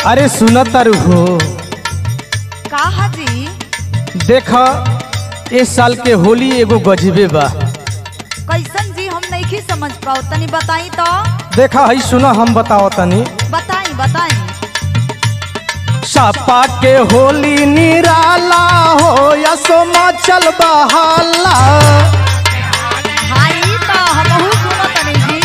अरे सुनत तारू हो का हाजी? देख इस साल के होली एगो गजबे बा। कैसन जी? हम नहीं समझ पाओ, तनी बताई तो। देखा है सुना हम बताओ तनी। बताई बताई। सपा के होली निराला हो यसो मचल बहाला। हाई तो हमहू सुनो तनी जी।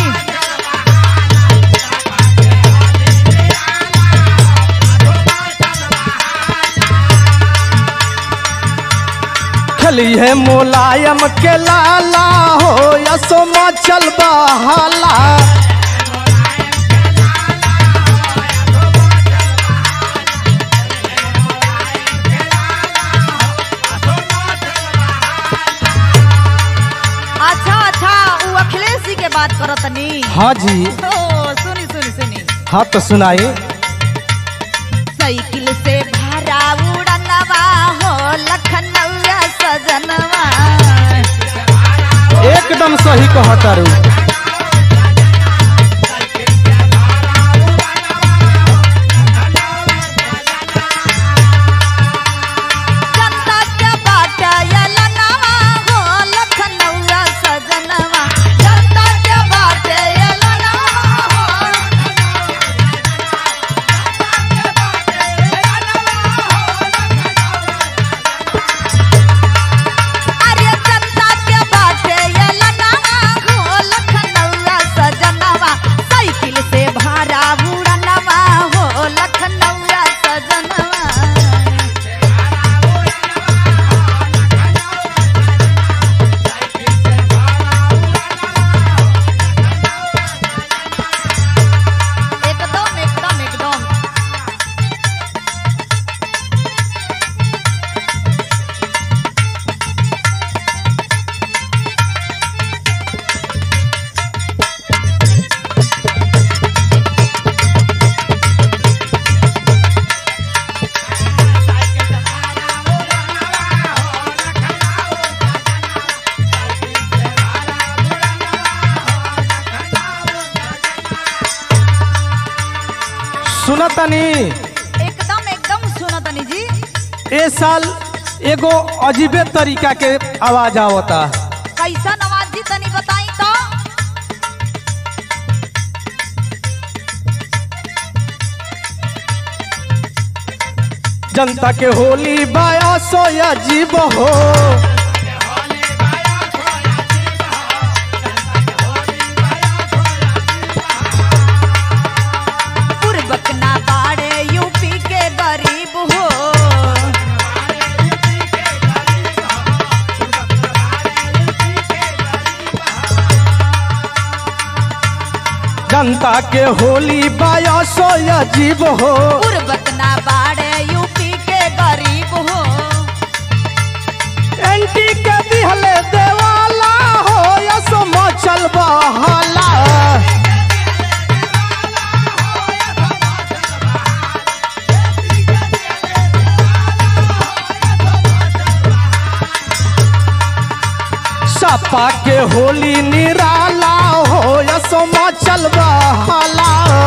खली है मुलायम के लाला हो यसो मचल बहाला। के बात करो तनी। हाँ जी। सुनी सुनी सुनी। हाँ तो सुनाई। साइकिल से भरा उड़नवा हो लखनऊ सजनवा। एकदम सही कहतारू। सुनतनी। एकदम एकदम सुनतनी जी। ए साल एगो अजीबे तरीका के आवाज आवता। कैसन आवाज जी तनी बताई तो। जनता के होली बाया सो अजीब हो। जनता के होली बाया सो अजीब हो। पूर्वक ना बाड़े यूपी के गरीब हो। एंटी के दिहले देवाला हो यसो मचल बहाला। सपा के होली निराला हो यसो मचल बहाला।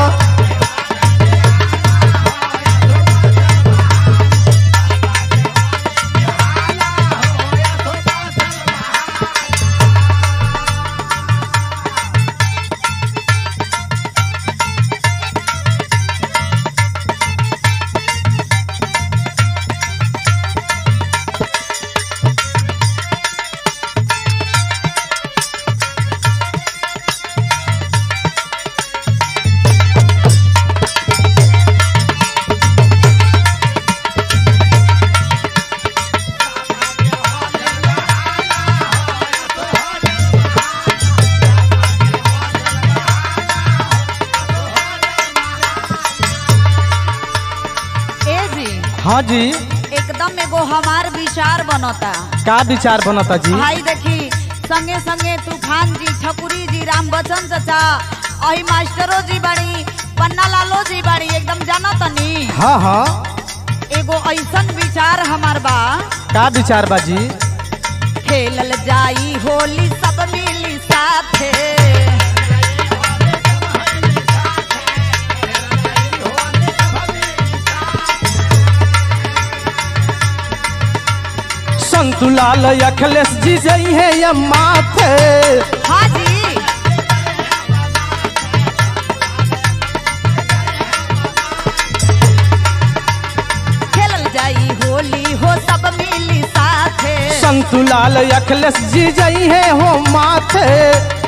हाँ जी। एकदम एगो हमार विचार बनता। का विचार बनता जी? भाई देखी संगे संगे तूफान जी, ठकुरी जी, राम बच्चन चाचा, अही मास्टरो जी बाड़ी, पन्ना लालो जी बाड़ी, एकदम जाना तनी। हाँ हाँ। एगो ऐसन विचार हमार बा। का विचार बा जी? खेलल जाई होली सब मिली साथे। संतुलाल अखिलेश जी जई है ये माथे। हाँ जी खेलल जाई होली हो सब मिली साथे। संतुलाल अखिलेश जी जई है हो माथे।